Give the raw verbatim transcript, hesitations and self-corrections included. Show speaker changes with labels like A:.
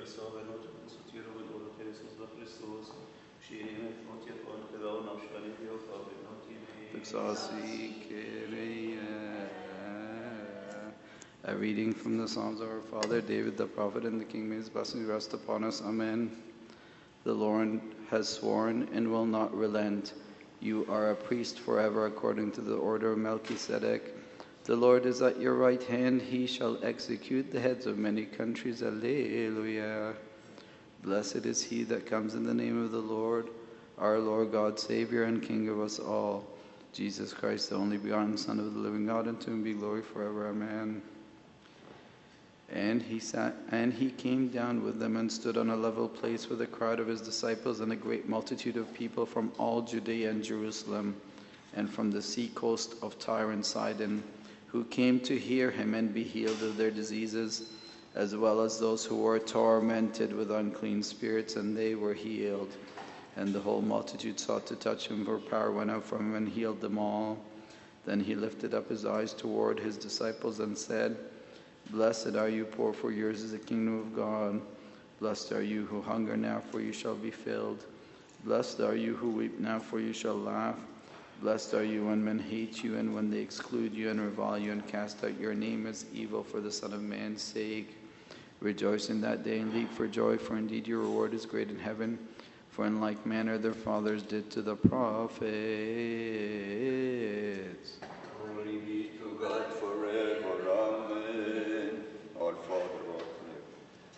A: A reading from the Psalms of our father David the prophet, and the King. May his blessings rest upon us. Amen. The Lord has sworn and will not relent. You are a priest forever according to the order of Melchizedek. The Lord is at your right hand. He shall execute the heads of many countries. Alleluia. Blessed is he that comes in the name of the Lord, our Lord God, Savior and King of us all. Jesus Christ, the only begotten Son of the living God, and to him be glory forever. Amen. And he sat, and he came down with them and stood on a level place with a crowd of his disciples and a great multitude of people from all Judea and Jerusalem, and from the sea coast of Tyre and Sidon, who came to hear him and be healed of their diseases, as well as those who were tormented with unclean spirits, and they were healed. And the whole multitude sought to touch him, for power went out from him and healed them all. Then he lifted up his eyes toward his disciples and said, Blessed are you poor, for yours is the kingdom of God. Blessed are you who hunger now, for you shall be filled. Blessed are you who weep now, for you shall laugh. Blessed are you when men hate you, and when they exclude you and revile you and cast out your name as evil for the Son of Man's sake. Rejoice in that day and leap for joy, for indeed your reward is great in heaven. For in like manner their fathers did to the prophets.
B: Glory be to God forever.